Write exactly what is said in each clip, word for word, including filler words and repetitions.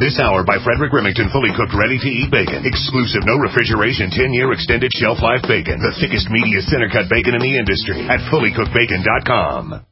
This hour by Frederick Remington, fully cooked, ready-to-eat bacon. Exclusive, no refrigeration, ten-year extended shelf life bacon. The thickest, meatiest, center-cut bacon in the industry at fully cooked bacon dot com.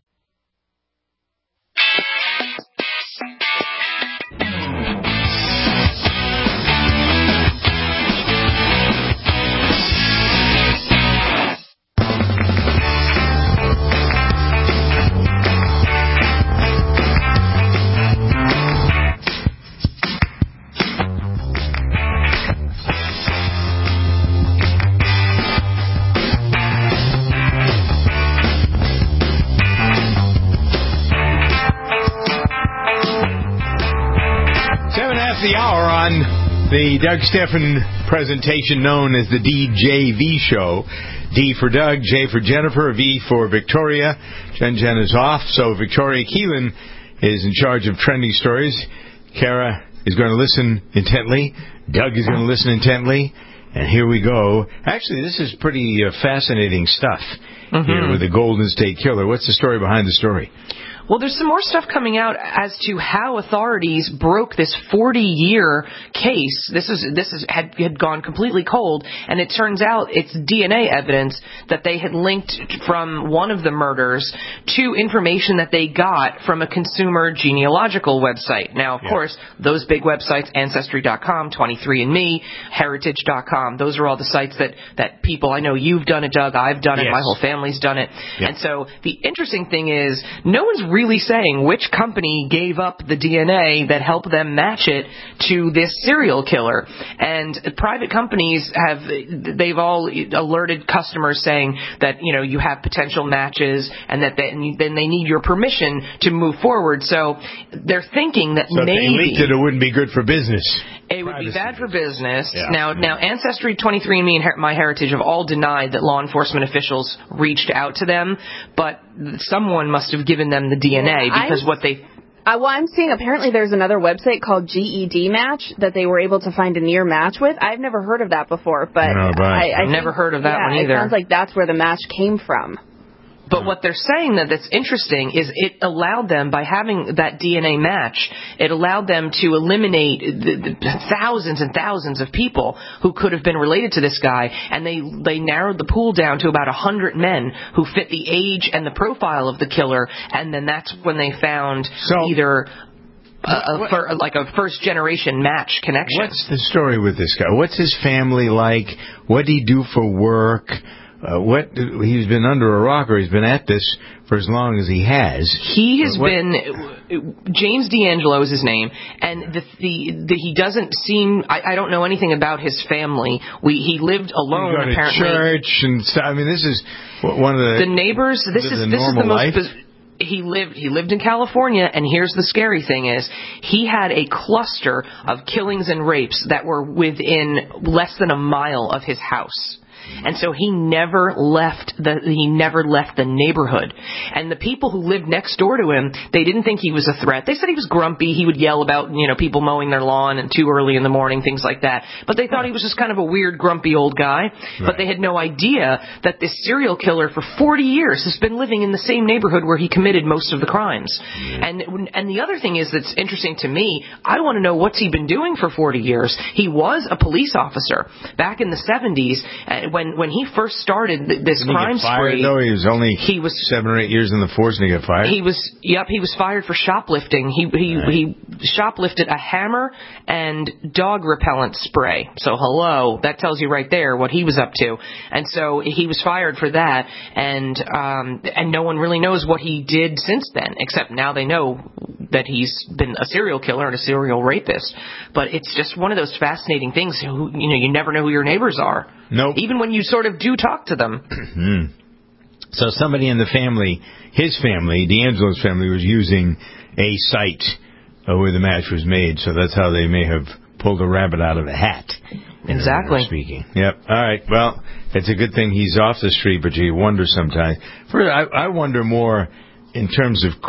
The hour on the Doug Steffen presentation known as the D J V show. D for Doug, J for Jennifer, V for Victoria. Jen Jen is off, so Victoria Keelan is in charge of trending stories. Kara is going to listen intently. Doug is going to listen intently. And here we go. Actually, this is pretty uh, fascinating stuff mm-hmm. here with the Golden State Killer. What's the story behind the story? Well, there's some more stuff coming out as to how authorities broke this forty-year case. This is this is had, had gone completely cold, and it turns out it's D N A evidence that they had linked from one of the murders to information that they got from a consumer genealogical website. Now, of yeah. course, those big websites, Ancestry dot com, twenty-three and me, Heritage dot com, those are all the sites that, that people, I know you've done it, Doug, I've done it, yes. my whole family's done it. Yeah. And so the interesting thing is no one's really really saying which company gave up the D N A that helped them match it to this serial killer. And private companies have, they've all alerted customers saying that, you know, you have potential matches and that they, and then they need your permission to move forward. So they're thinking that so maybe... if they leaked it, it wouldn't be good for business. It would be bad for business. Yeah. Now, now, Ancestry, twenty-three and me, and My Heritage have all denied that law enforcement officials reached out to them, but someone must have given them the D N A because I'm, what they... Uh, well, I'm seeing apparently there's another website called G E D Match that they were able to find a near match with. I've never heard of that before, but no, I, I I've never think, heard of that yeah, one either. It sounds like that's where the match came from. But what they're saying that that's interesting is it allowed them, by having that D N A match, it allowed them to eliminate the, the thousands and thousands of people who could have been related to this guy, and they they narrowed the pool down to about one hundred men who fit the age and the profile of the killer, and then that's when they found so, either... A, a fir, like a first-generation match connection. What's the story with this guy? What's his family like? What did he do for work? Uh, what he's been under a rock, or he's been at this for as long as he has. He has what? been James D'Angelo is his name, and the, the, the he doesn't seem. I, I don't know anything about his family. We he lived alone he apparently. To church and stuff. I mean, this is one of the the neighbors. This is this is the most. Life. He lived he lived in California, and here's the scary thing is he had a cluster of killings and rapes that were within less than a mile of his house. And so he never left the he never left the neighborhood. And the people who lived next door to him, they didn't think he was a threat. They said he was grumpy. He would yell about, you know, people mowing their lawn and too early in the morning, things like that. But they thought he was just kind of a weird, grumpy old guy. Right. But they had no idea that this serial killer for forty years has been living in the same neighborhood where he committed most of the crimes. Mm-hmm. And and the other thing is that's interesting to me, I want to know what's he been doing for forty years. He was a police officer back in the seventies uh, when When, when he first started th- this Didn't crime he get fired, spree, though? He was only he was, seven or eight years in the force and he got fired? He was, yep, he was fired for shoplifting. He he right. he shoplifted a hammer and dog repellent spray. So hello, that tells you right there what he was up to. And so he was fired for that, and um, and no one really knows what he did since then, except now they know that he's been a serial killer and a serial rapist. But it's just one of those fascinating things. Who, you know, you never know who your neighbors are. Nope. Even when you sort of do talk to them. So somebody in the family, his family, D'Angelo's family, was using a site uh, where the match was made, so that's how they may have pulled a rabbit out of a hat. Exactly. Speaking. Yep. All right. Well, it's a good thing he's off the street, but you wonder sometimes. First, I, I wonder more in terms of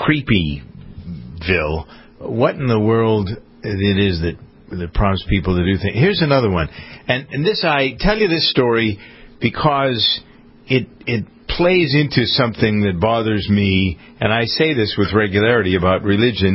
Creepyville, what in the world it is that that prompts people to do things. Here's another one. And, and this, I tell you this story because it it plays into something that bothers me, and I say this with regularity about religion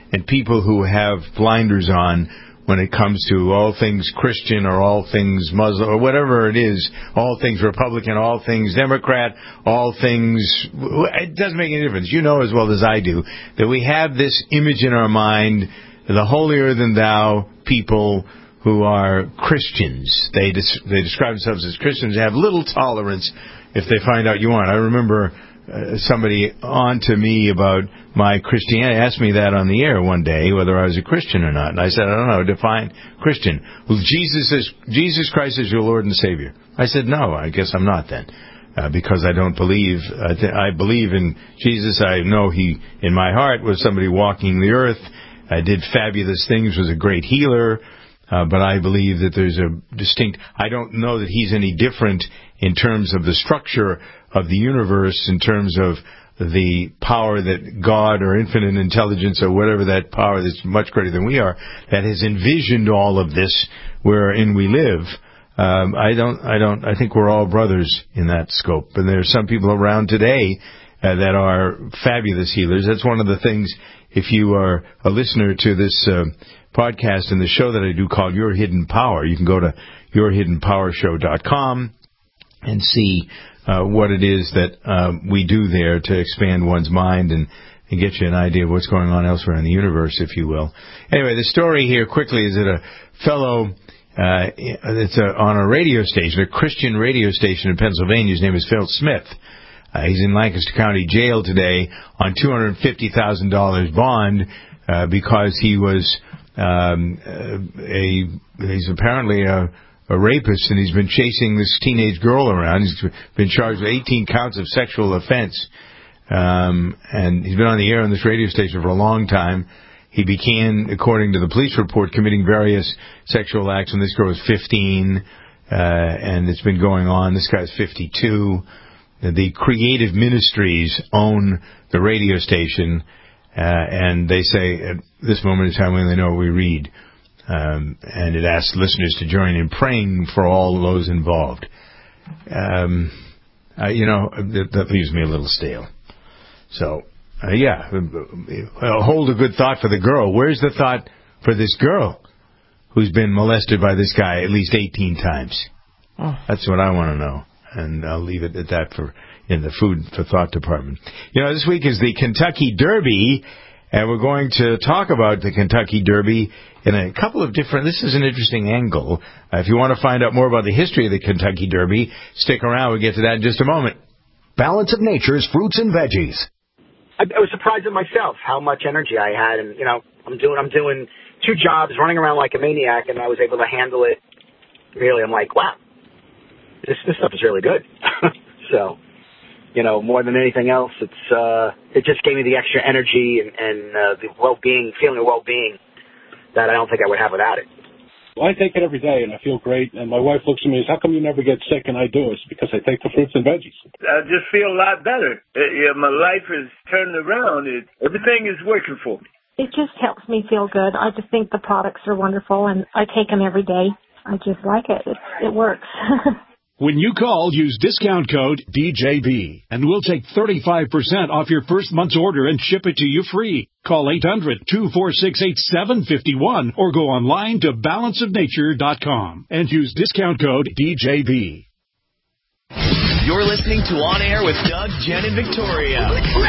and people who have blinders on when it comes to all things Christian or all things Muslim or whatever it is, all things Republican, all things Democrat, all things... It doesn't make any difference. You know as well as I do that we have this image in our mind, the holier-than-thou people who are Christians. They des- they describe themselves as Christians. They have little tolerance if they find out you aren't. I remember uh, somebody on to me about my Christianity, asked me that on the air one day, whether I was a Christian or not. And I said, I don't know, define Christian. Well, Jesus is Jesus Christ is your Lord and Savior. I said, no, I guess I'm not then. Uh, because I don't believe, uh, th- I believe in Jesus. I know he, in my heart, was somebody walking the earth. I did fabulous things, was a great healer. Uh, but I believe that there's a distinct... I don't know that he's any different in terms of the structure of the universe, in terms of the power that God or infinite intelligence or whatever that power that's much greater than we are, that has envisioned all of this wherein we live. Um, I don't... I don't... I think we're all brothers in that scope. And there are some people around today uh, that are fabulous healers. That's one of the things, if you are a listener to this... Uh, podcast and the show that I do called Your Hidden Power. You can go to your hidden power show dot com and see uh, what it is that uh, we do there to expand one's mind and, and get you an idea of what's going on elsewhere in the universe, if you will. Anyway, the story here quickly is that a fellow uh, it's a, on a radio station, a Christian radio station in Pennsylvania. His name is Phil Smith. Uh, he's in Lancaster County Jail today on two hundred fifty thousand dollars bond uh, because he was Um, a he's apparently a, a rapist, and he's been chasing this teenage girl around. He's been charged with eighteen counts of sexual offense, um, and he's been on the air on this radio station for a long time. He began, according to the police report, committing various sexual acts when this girl was fifteen, uh, and it's been going on. This guy's fifty-two. The Creative Ministries own the radio station. Uh, and they say, at this moment in time, when they know what we read, um, and it asks listeners to join in praying for all those involved. Um, uh, you know, that, that leaves me a little stale. So, uh, yeah, uh, hold a good thought for the girl. Where's the thought for this girl who's been molested by this guy at least eighteen times? Oh. That's what I want to know, and I'll leave it at that for... in the Food for Thought department. You know, this week is the Kentucky Derby, and we're going to talk about the Kentucky Derby in a couple of different... This is an interesting angle. Uh, if you want to find out more about the history of the Kentucky Derby, stick around. We'll get to that in just a moment. Balance of Nature's fruits and veggies. I, I was surprised at myself how much energy I had, and, you know, I'm doing I'm doing two jobs, running around like a maniac, and I was able to handle it. Really, I'm like, wow, this, this stuff is really good. So... You know, more than anything else, it's uh, it just gave me the extra energy and, and uh, the well-being, feeling of well-being that I don't think I would have without it. Well, I take it every day, and I feel great. And my wife looks at me and says, how come you never get sick? And I do. It's because I take the fruits and veggies. I just feel a lot better. It, yeah, my life has turned around. It, everything is working for me. It just helps me feel good. I just think the products are wonderful, and I take them every day. I just like it. It, it works. When you call, use discount code D J B, and we'll take thirty-five percent off your first month's order and ship it to you free. Call eight hundred, two four six, eight seven five one or go online to balance of nature dot com and use discount code D J B. You're listening to On Air with Doug, Jen, and Victoria.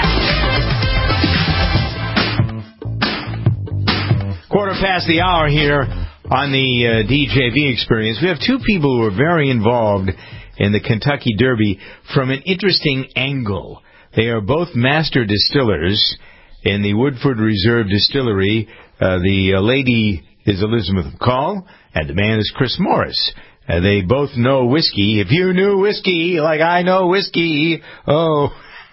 Quarter past the hour here on the uh, D J V experience. We have two people who are very involved in the Kentucky Derby from an interesting angle. They are both master distillers in the Woodford Reserve Distillery. Uh, the uh, lady is Elizabeth McCall, and the man is Chris Morris. Uh, they both know whiskey. If you knew whiskey like I know whiskey, oh...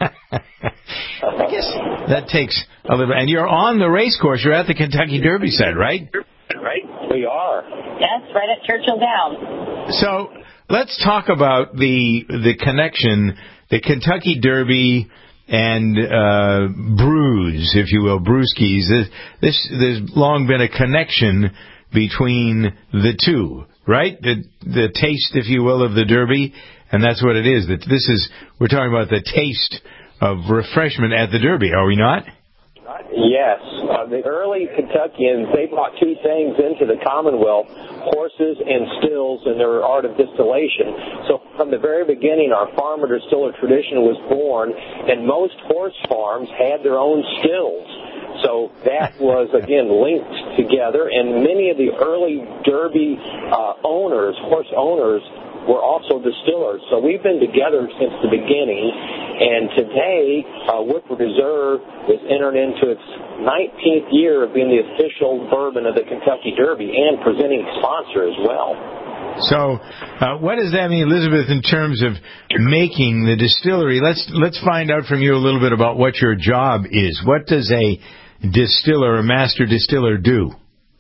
I guess that takes a little... And you're on the race course. You're at the Kentucky Derby side, right? Right, we are. Yes, right at Churchill Downs. So let's talk about the the connection, the Kentucky Derby and uh, brews, if you will, brewskis. This, this there's long been a connection between the two, right? The the taste, if you will, of the Derby, and that's what it is. That this is we're talking about the taste of refreshment at the Derby, are we not? Yes. Uh, the early Kentuckians, they brought two things into the Commonwealth, horses and stills in their art of distillation. So from the very beginning, our farmer-distiller tradition was born, and most horse farms had their own stills. So that was, again, linked together, and many of the early Derby uh, owners, horse owners, were also distillers. So we've been together since the beginning, and today uh, Woodford Reserve is entered into its nineteenth year of being the official bourbon of the Kentucky Derby and presenting sponsor as well. So uh, what does that mean, Elizabeth, in terms of making the distillery? Let's let's find out from you a little bit about what your job is. What does a distiller, a master distiller, do?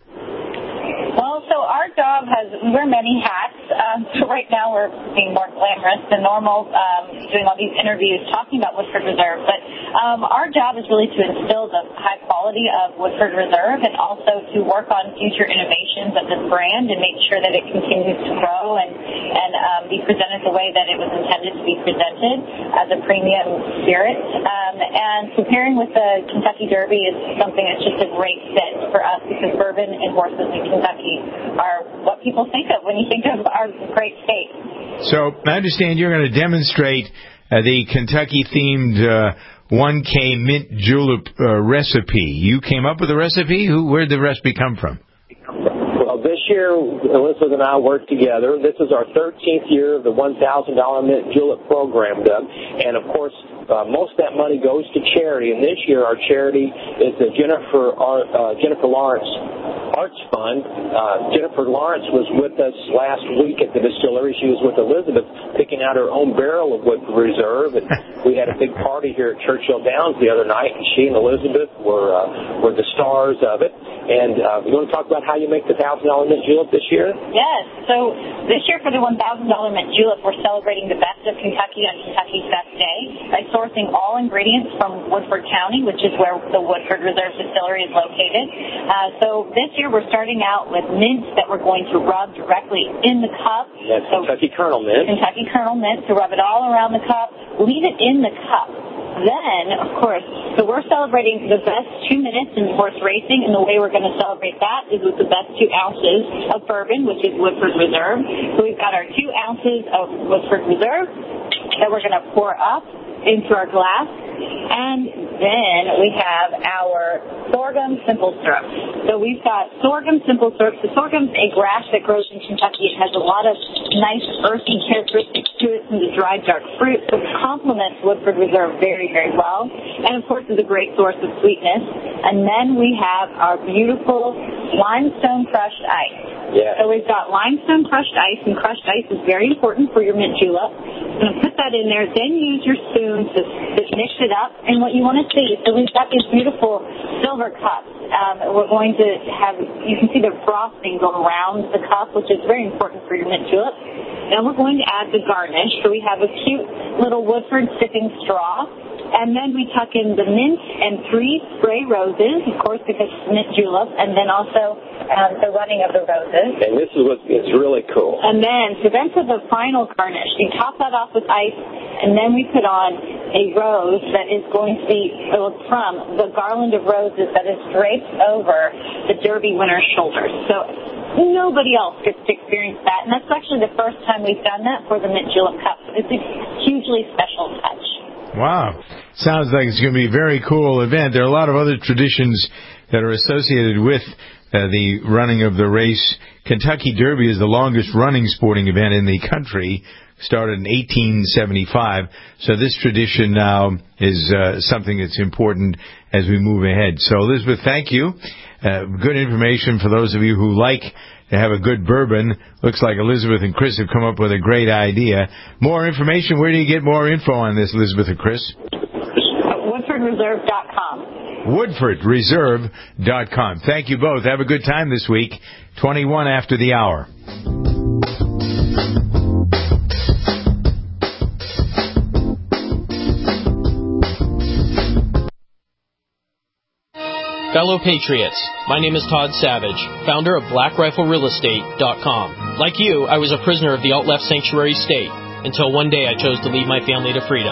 Well, so our job has, we wear many hats. Um, so right now we're being more glamorous than normal, um, doing all these interviews talking about Woodford Reserve. But um, our job is really to instill the high quality of Woodford Reserve and also to work on future innovations of this brand and make sure that it continues to grow and, and um, be presented the way that it was intended to be presented as a premium spirit. Um, and comparing with the Kentucky Derby is something that's just a great fit for us because bourbon and horses in Kentucky are what people think of when you think of our great state. So I understand you're going to demonstrate uh, the Kentucky-themed uh, one K mint julep uh, recipe. You came up with the recipe? Who? Where did the recipe come from? Well, this year, Elizabeth and I worked together. This is our thirteenth year of the one thousand dollars mint julep program, Doug. And, of course, uh, most of that money goes to charity. And this year, our charity is the Jennifer uh, Jennifer Lawrence Arts Fund. Uh, Jennifer Lawrence was with us last week at the distillery. She was with Elizabeth picking out her own barrel of Woodford Reserve. And we had a big party here at Churchill Downs the other night, and she and Elizabeth were uh, were the stars of it. And uh, you want to talk about how you make the one thousand dollars mint julep this year? Yes. So this year for the one thousand dollars mint julep, we're celebrating the best of Kentucky on Kentucky's Best Day by sourcing all ingredients from Woodford County, which is where the Woodford Reserve Distillery is located. Uh, so this year we're starting out with mints that we're going to rub directly in the cup. That's so Kentucky Colonel mint. Kentucky Colonel mint, to rub it all around the cup, leave it in the cup. Then, of course, so we're celebrating the best two minutes in horse racing, and the way we're going to celebrate that is with the best two ounces of bourbon, which is Woodford Reserve. So we've got our two ounces of Woodford Reserve that we're going to pour up into our glass, and then we have our sorghum simple syrup. So we've got sorghum simple syrup. So sorghum's a grass that grows in Kentucky. It has a lot of nice earthy characteristics to it from the dried dark fruit, so it complements Woodford Reserve very, very well. And, of course, is a great source of sweetness. And then we have our beautiful limestone crushed ice. Yeah. So we've got limestone crushed ice, and crushed ice is very important for your mint julep. I'm going to put that in there, then use your spoon to, to mix it up. And what you want to see, so we've got these beautiful silver cups. Um, we're going to have, you can see the frosting go around the cup, which is very important for your mint julep. Then we're going to add the garnish. So we have a cute little Woodford sipping straw. And then we tuck in the mint and three spray roses, of course, because it's mint julep, and then also um, the running of the roses. And this is what is really cool. And then, so then for the final garnish, you top that off with ice, and then we put on a rose that is going to be from the garland of roses that is draped over the Derby winner's shoulders. So nobody else gets to experience that, and that's actually the first time we've done that for the mint julep cup. It's a hugely special touch. Wow. Sounds like it's going to be a very cool event. There are a lot of other traditions that are associated with uh, the running of the race. Kentucky Derby is the longest running sporting event in the country, started in eighteen seventy-five. So this tradition now is uh, something that's important as we move ahead. So, Elizabeth, thank you. Uh, good information for those of you who like to have a good bourbon. Looks like Elizabeth and Chris have come up with a great idea. More information, where do you get more info on this, Elizabeth and Chris? Woodford Reserve dot com. Woodford Reserve dot com. Thank you both. Have a good time this week. twenty-one after the hour. Fellow Patriots, my name is Todd Savage, founder of Black Rifle Real Estate dot com. Like you, I was a prisoner of the alt-left sanctuary state until one day I chose to lead my family to freedom.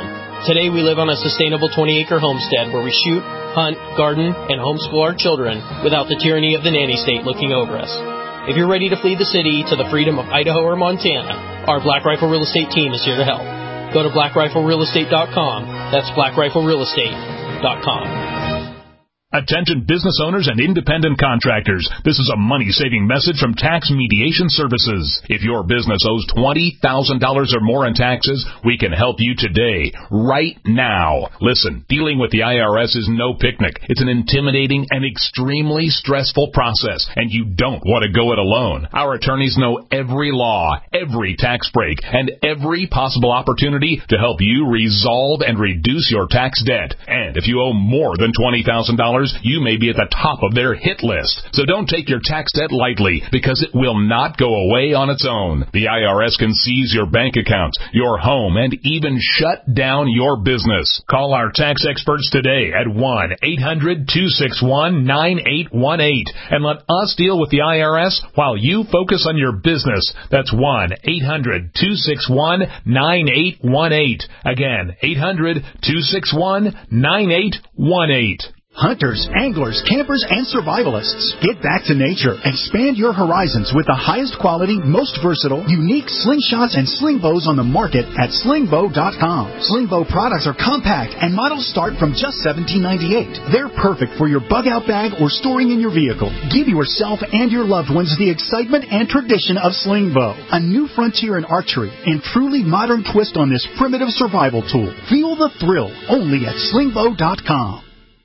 Today we live on a sustainable twenty-acre homestead where we shoot, hunt, garden, and homeschool our children without the tyranny of the nanny state looking over us. If you're ready to flee the city to the freedom of Idaho or Montana, our Black Rifle Real Estate team is here to help. Go to black rifle real estate dot com. That's black rifle real estate dot com. Attention business owners and independent contractors. This is a money-saving message from Tax Mediation Services. If your business owes twenty thousand dollars or more in taxes, we can help you today, right now. Listen, dealing with the I R S is no picnic. It's an intimidating and extremely stressful process, and you don't want to go it alone. Our attorneys know every law, every tax break, and every possible opportunity to help you resolve and reduce your tax debt. And if you owe more than twenty thousand dollars, you may be at the top of their hit list. So don't take your tax debt lightly, because it will not go away on its own. The I R S can seize your bank accounts, your home, and even shut down your business. Call our tax experts today at one eight hundred two six one nine eight one eight and let us deal with the I R S while you focus on your business. That's one eight hundred two six one nine eight one eight. Again, eight hundred two six one nine eight one eight. Hunters, anglers, campers, and survivalists. Get back to nature. Expand your horizons with the highest quality, most versatile, unique slingshots and sling bows on the market at sling bow dot com. Sling bow products are compact and models start from just seventeen ninety-eight. They're perfect for your bug out bag or storing in your vehicle. Give yourself and your loved ones the excitement and tradition of sling bow. A new frontier in archery and truly modern twist on this primitive survival tool. Feel the thrill only at sling bow dot com.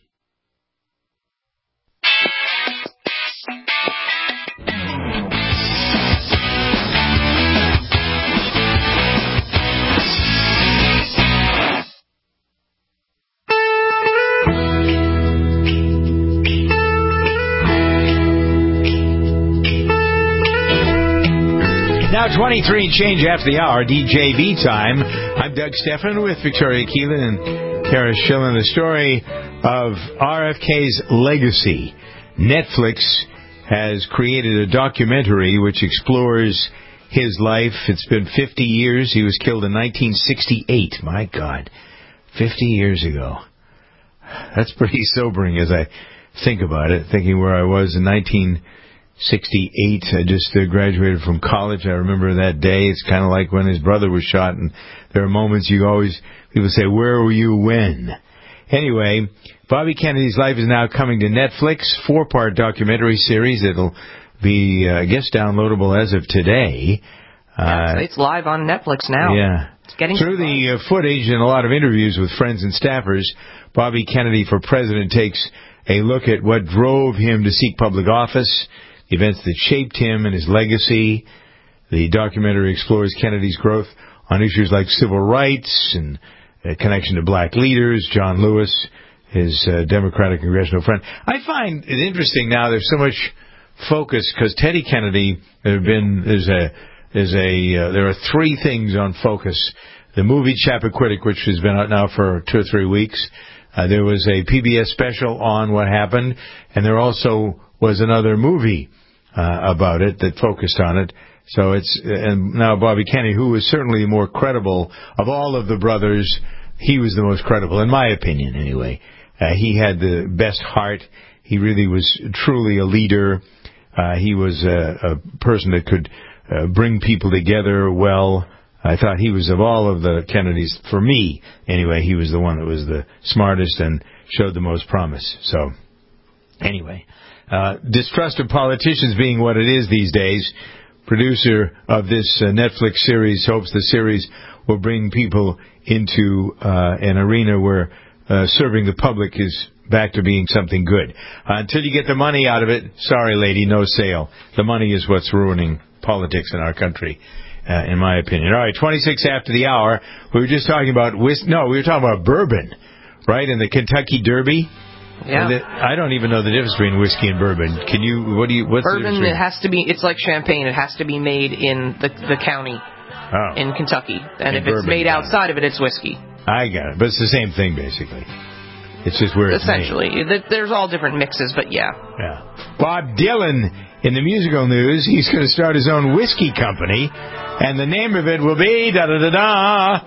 Now twenty-three and change after the hour, D J V time. I'm Doug Stephan with Victoria Keelan and Kara Schillen. The story of R F K's legacy. Netflix has created a documentary which explores his life. It's been fifty years. He was killed in nineteen sixty-eight. My God, fifty years ago. That's pretty sobering as I think about it, thinking where I was in nineteen sixty-eight. I just uh, graduated from college. I remember that day. It's kind of like when his brother was shot, and there are moments you always, people say, where were you when? Anyway, Bobby Kennedy's life is now coming to Netflix, four-part documentary series. It'll be, uh, I guess, downloadable as of today. Uh, it's live on Netflix now. Yeah. It's getting Through the uh, footage and a lot of interviews with friends and staffers, Bobby Kennedy for President takes a look at what drove him to seek public office, the events that shaped him and his legacy. The documentary explores Kennedy's growth on issues like civil rights and a connection to black leaders, John Lewis, his uh, Democratic congressional friend. I find it interesting now there's so much focus because Teddy Kennedy, there have been, there's a, there's a, uh, there are three things on focus. The movie Chappaquiddick, which has been out now for two or three weeks. Uh, there was a P B S special on what happened, and there also was another movie Uh, about it that focused on it. So it's, and now Bobby Kennedy, who was certainly more credible of all of the brothers, he was the most credible, in my opinion anyway. Uh, he had the best heart. He really was truly a leader. Uh, he was a, a person that could uh, bring people together well. I thought he was, of all of the Kennedys, for me anyway, he was the one that was the smartest and showed the most promise. So, anyway. Uh, distrust of politicians being what it is these days. Producer of this uh, Netflix series hopes the series will bring people into uh, an arena where uh, serving the public is back to being something good. Uh, until you get the money out of it, sorry, lady, no sale. The money is what's ruining politics in our country, uh, in my opinion. All right, twenty-six after the hour. We were just talking about whis- no, we were talking about bourbon, right? In the Kentucky Derby. Yeah. The, I don't even know the difference between whiskey and bourbon. Can you? What do you? What's bourbon? The it has to be. It's like champagne. It has to be made in the the county oh. in Kentucky. And, and if it's made yeah. outside of it, it's whiskey. I got it, but it's the same thing basically. It's just where it's essentially. Made. There's all different mixes, but yeah. Yeah. Bob Dylan in the musical news. He's going to start his own whiskey company, and the name of it will be da da da da.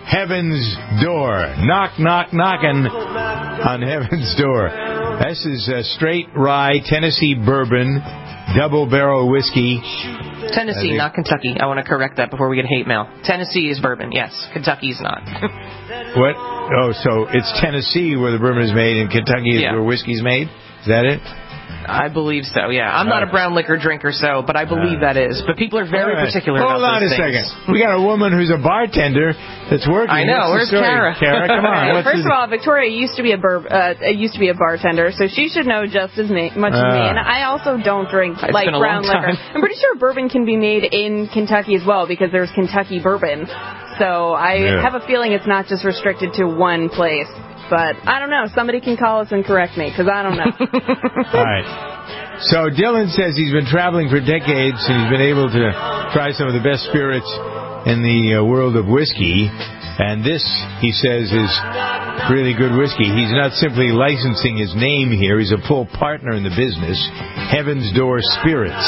Heaven's Door. Knock, knock, knocking on Heaven's Door. This is a straight rye Tennessee bourbon, double barrel whiskey. Tennessee, not Kentucky. I want to correct that before we get hate mail. Tennessee is bourbon, yes. Kentucky's not. What? Oh, so it's Tennessee where the bourbon is made and Kentucky is Yeah. where whiskey's made? Is that it? I believe so, yeah. I'm not a brown liquor drinker, so, but I believe that is. But people are very All right. particular Hold about on a those things. second. We got a woman who's a bartender that's working. I know. What's Where's the story? Kara? Kara, come on. What's First the... of all, Victoria used to be a bur- uh, used to be a bartender, so she should know just as me, much as me. Ah. And I also don't drink It's like been a brown long liquor. time. I'm pretty sure bourbon can be made in Kentucky as well because there's Kentucky bourbon. So I Yeah. have a feeling it's not just restricted to one place. But I don't know. Somebody can call us and correct me because I don't know. All right. So Dylan says he's been traveling for decades and he's been able to try some of the best spirits in the uh, world of whiskey. And this, he says, is really good whiskey. He's not simply licensing his name here. He's a full partner in the business, Heaven's Door Spirits.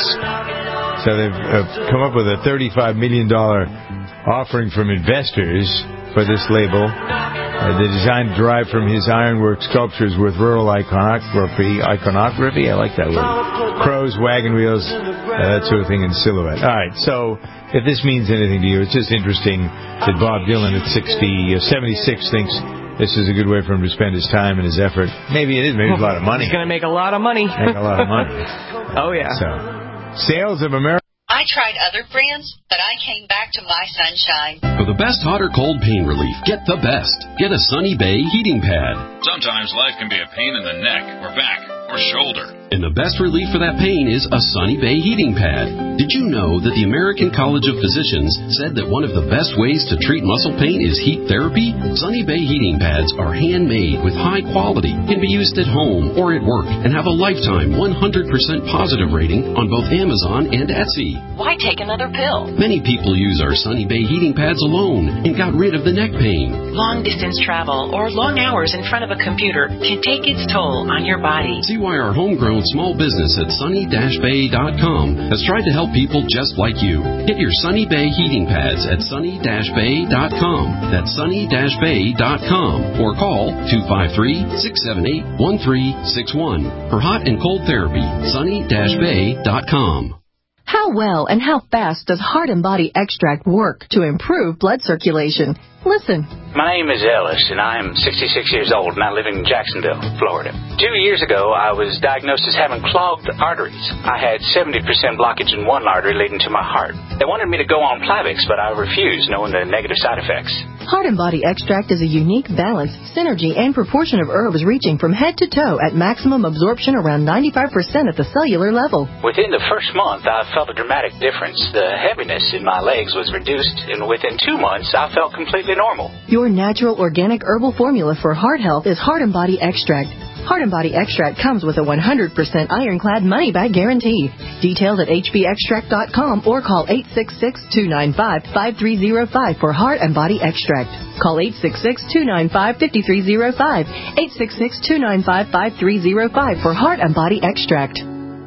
So they've uh, come up with a thirty-five million dollars offering from investors for this label. Uh, the design derived from his ironwork sculptures with rural iconography. Iconography? I like that word. Crows, wagon wheels, uh, that sort of thing in silhouette. All right, so if this means anything to you, it's just interesting that Bob Dylan at sixty, uh, seventy-six thinks this is a good way for him to spend his time and his effort. Maybe it is. Maybe it's a lot of money. He's going to make a lot of money. Make a lot of money. Oh, yeah. So, sales of America. I tried other brands, but I came back to My Sunshine. For the best hot or cold pain relief, get the best. Get a Sunny Bay heating pad. Sometimes life can be a pain in the neck or back or shoulder. And the best relief for that pain is a Sunny Bay heating pad. Did you know that the American College of Physicians said that one of the best ways to treat muscle pain is heat therapy? Sunny Bay heating pads are handmade with high quality, can be used at home or at work, and have a lifetime one hundred percent positive rating on both Amazon and Etsy. Why take another pill? Many people use our Sunny Bay heating pads alone and got rid of the neck pain. Long distance travel or long hours in front of a computer can take its toll on your body. See why our homegrown small business at sunny dash bay dot com has tried to help people just like you. Get your Sunny Bay heating pads at sunny dash bay dot com. That's sunny dash bay dot com or call two five three, six seven eight, one three six one for hot and cold therapy. sunny dash bay dot com. How well and how fast does Heart and Body Extract work to improve blood circulation? Listen. My name is Ellis, and I am sixty-six years old, and I live in Jacksonville, Florida. Two years ago, I was diagnosed as having clogged arteries. I had seventy percent blockage in one artery leading to my heart. They wanted me to go on Plavix, but I refused, knowing the negative side effects. Heart and Body Extract is a unique balance, synergy, and proportion of herbs reaching from head to toe at maximum absorption around ninety-five percent at the cellular level. Within the first month, I felt a dramatic difference. The heaviness in my legs was reduced, and within two months, I felt completely normal. Your natural organic herbal formula for heart health is Heart and Body Extract. Heart and Body Extract comes with a one hundred percent ironclad money-back guarantee. Details at h b extract dot com or call eight six six, two nine five, five three zero five for Heart and Body Extract. Call eight six six, two nine five, five three zero five, eight six six, two nine five, five three zero five for Heart and Body Extract.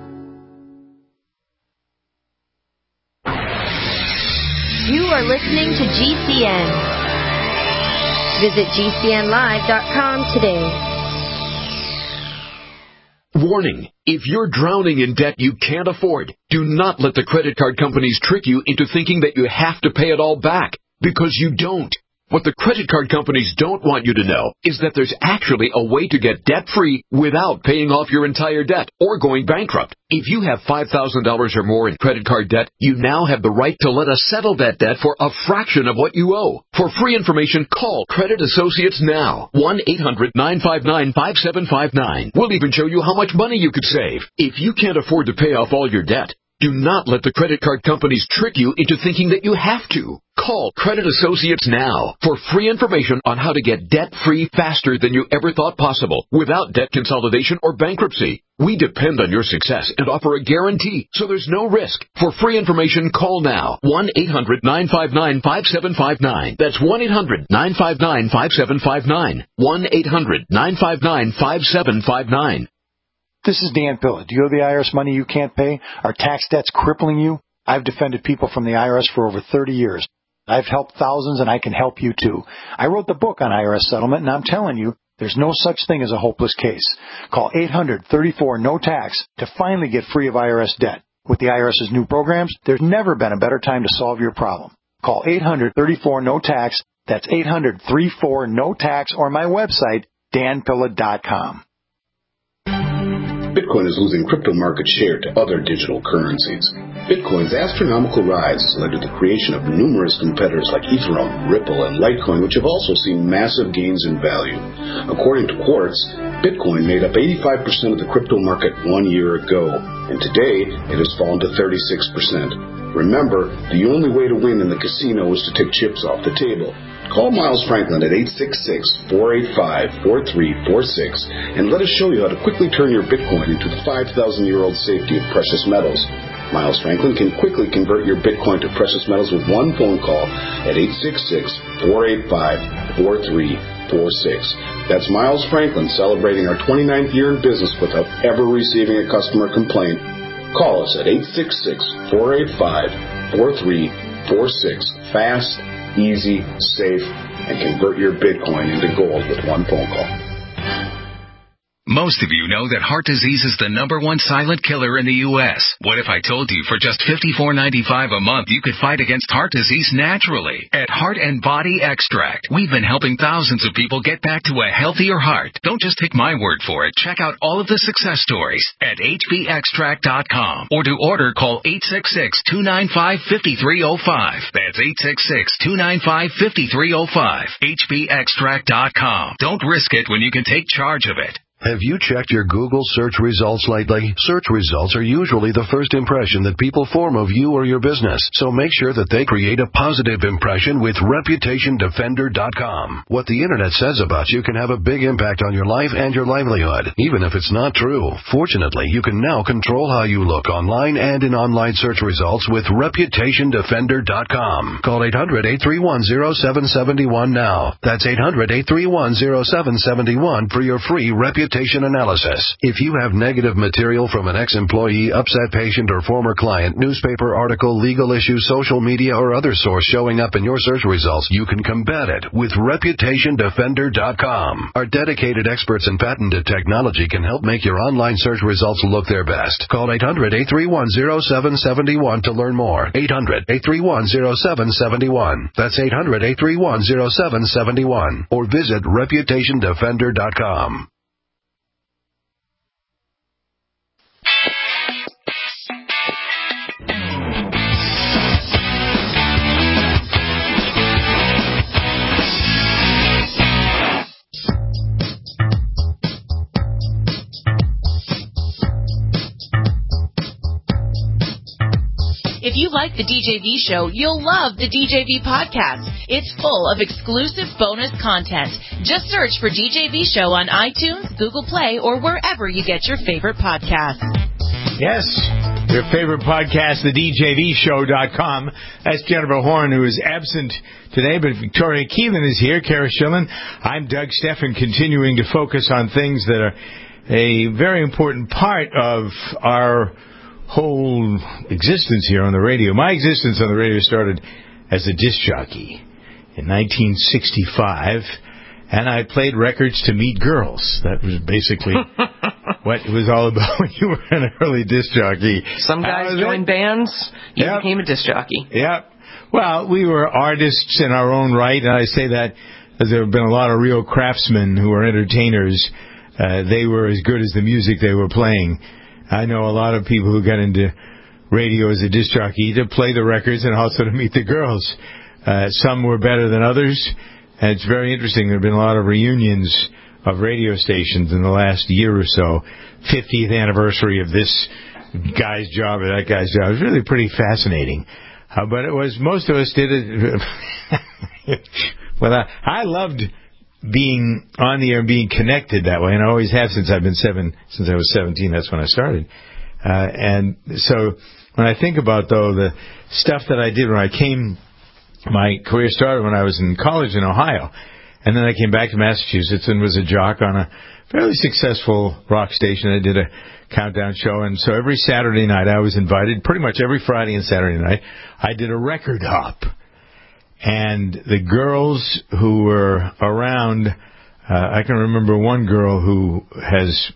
You are listening to G C N. Visit G C N live dot com today. Warning. If you're drowning in debt you can't afford, do not let the credit card companies trick you into thinking that you have to pay it all back, because you don't. What the credit card companies don't want you to know is that there's actually a way to get debt-free without paying off your entire debt or going bankrupt. If you have five thousand dollars or more in credit card debt, you now have the right to let us settle that debt for a fraction of what you owe. For free information, call Credit Associates now. one eight hundred, nine five nine, five seven five nine. We'll even show you how much money you could save. If you can't afford to pay off all your debt, do not let the credit card companies trick you into thinking that you have to. Call Credit Associates now for free information on how to get debt-free faster than you ever thought possible without debt consolidation or bankruptcy. We depend on your success and offer a guarantee, so there's no risk. For free information, call now. one eight hundred, nine five nine, five seven five nine. That's one eight hundred, nine five nine, five seven five nine. one eight hundred, nine five nine, five seven five nine. This is Dan Pilla. Do you owe the I R S money you can't pay? Are tax debts crippling you? I've defended people from the I R S for over thirty years. I've helped thousands, and I can help you too. I wrote the book on I R S settlement, and I'm telling you, there's no such thing as a hopeless case. Call eight hundred, thirty-four, no tax to finally get free of I R S debt. With the IRS's new programs, there's never been a better time to solve your problem. Call eight hundred, thirty-four, no tax. That's eight hundred, thirty-four, no tax, or my website, dan pilla dot com. Bitcoin is losing crypto market share to other digital currencies. Bitcoin's astronomical rise has led to the creation of numerous competitors like Ethereum, Ripple, and Litecoin, which have also seen massive gains in value. According to Quartz, Bitcoin made up eighty-five percent of the crypto market one year ago, and today it has fallen to thirty-six percent. Remember, the only way to win in the casino is to take chips off the table. Call Miles Franklin at eight six six, four eight five, four three four six and let us show you how to quickly turn your Bitcoin into the five thousand year old safety of precious metals. Miles Franklin can quickly convert your Bitcoin to precious metals with one phone call at eight six six, four eight five, four three four six. That's Miles Franklin celebrating our twenty-ninth year in business without ever receiving a customer complaint. Call us at eight six six, four eight five, four three four six. Fast, easy, safe, and convert your Bitcoin into gold with one phone call. Most of you know that heart disease is the number one silent killer in the U S What if I told you for just fifty-four ninety-five a month you could fight against heart disease naturally? At Heart and Body Extract, we've been helping thousands of people get back to a healthier heart. Don't just take my word for it. Check out all of the success stories at h b extract dot com, or to order, call eight six six, two nine five, five three zero five. That's eight six six, two nine five, five three zero five. h b extract dot com. Don't risk it when you can take charge of it. Have you checked your Google search results lately? Search results are usually the first impression that people form of you or your business, so make sure that they create a positive impression with reputation defender dot com. What the internet says about you can have a big impact on your life and your livelihood, even if it's not true. Fortunately, you can now control how you look online and in online search results with reputation defender dot com. Call eight hundred, eight three one, zero seven seven one now. That's eight hundred, eight three one, zero seven seven one for your free reputation analysis. If you have negative material from an ex-employee, upset patient, or former client, newspaper article, legal issue, social media, or other source showing up in your search results, you can combat it with reputation defender dot com. Our dedicated experts in patented technology can help make your online search results look their best. Call eight hundred, eight three one, zero seven seven one to learn more. eight hundred, eight three one, zero seven seven one. That's eight hundred, eight three one, zero seven seven one. Or visit reputation defender dot com. If you like the D J V show, you'll love the D J V podcast. It's full of exclusive bonus content. Just search for D J V show on iTunes, Google Play, or wherever you get your favorite podcasts. Yes, your favorite podcast, the D J V show dot com. That's Jennifer Horn, who is absent today, but Victoria Keelan is here, Kara Schillen. I'm Doug Steffen, continuing to focus on things that are a very important part of our whole existence here on the radio. My existence on the radio started as a disc jockey in nineteen sixty-five, and I played records to meet girls. That was basically what it was all about when you were an early disc jockey. Some guys joined bands. You yep. became a disc jockey. Yep. Well, we were artists in our own right, and I say that as there have been a lot of real craftsmen who were entertainers. Uh, they were as good as the music they were playing. I know a lot of people who got into radio as a disc jockey to play the records and also to meet the girls. Uh, some were better than others, and it's very interesting. There have been a lot of reunions of radio stations in the last year or so. fiftieth anniversary of this guy's job or that guy's job. It was really pretty fascinating. Uh, but it was, most of us did it. Well, I, I loved being on the air and being connected that way, and I always have since I've been seven, since I was seventeen. That's when I started. Uh, and so when I think about, though, the stuff that I did when I came, my career started when I was in college in Ohio, and then I came back to Massachusetts and was a jock on a fairly successful rock station. I did a countdown show, and so every Saturday night I was invited, pretty much every Friday and Saturday night, I did a record hop. And the girls who were around, uh, I can remember one girl who has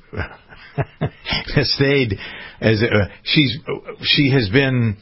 has stayed as a, she's she has been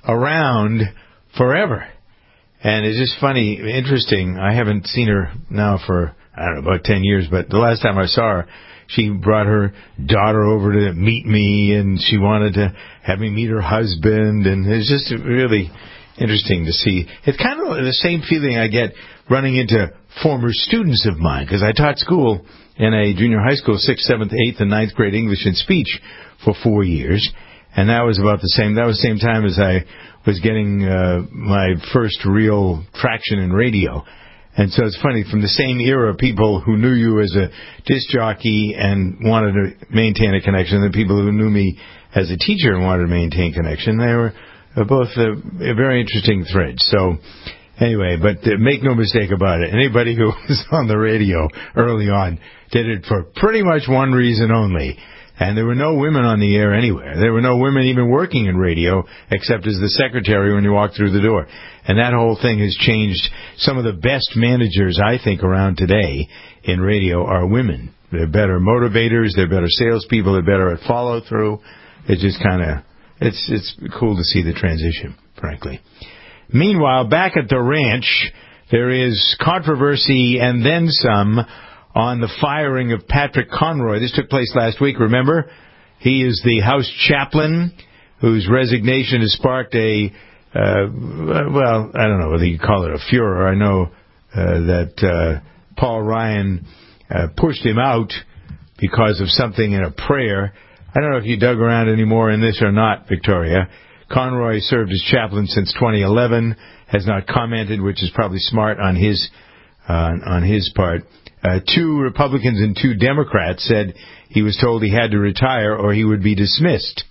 around forever. And it's just funny, interesting. I haven't seen her now for, I don't know, about ten years, but the last time I saw her, she brought her daughter over to meet me, and she wanted to have me meet her husband, and it's just really interesting to see. It's kind of the same feeling I get running into former students of mine, because I taught school in a junior high school, sixth, seventh, eighth, and ninth grade English and speech for four years, and that was about the same, that was the same time as I was getting uh, my first real traction in radio. And so it's funny, from the same era, people who knew you as a disc jockey and wanted to maintain a connection, and the people who knew me as a teacher and wanted to maintain connection, they were both a, a very interesting thread. So anyway, but uh, make no mistake about it, anybody who was on the radio early on did it for pretty much one reason only. And there were no women on the air anywhere. There were no women even working in radio, except as the secretary when you walked through the door. And that whole thing has changed. Some of the best managers, I think, around today in radio are women. They're better motivators. They're better salespeople. They're better at follow-through. It's just kind of, it's it's cool to see the transition, frankly. Meanwhile, back at the ranch, there is controversy and then some on the firing of Patrick Conroy. This took place last week, remember? He is the House chaplain whose resignation has sparked a, uh, well, I don't know whether you call it a furor. I know uh, that uh, Paul Ryan uh, pushed him out because of something in a prayer. I don't know if you dug around any more in this or not, Victoria. Conroy served as chaplain since twenty eleven, has not commented, which is probably smart on his uh, on his part. Uh, two Republicans and two Democrats said he was told he had to retire or he would be dismissed.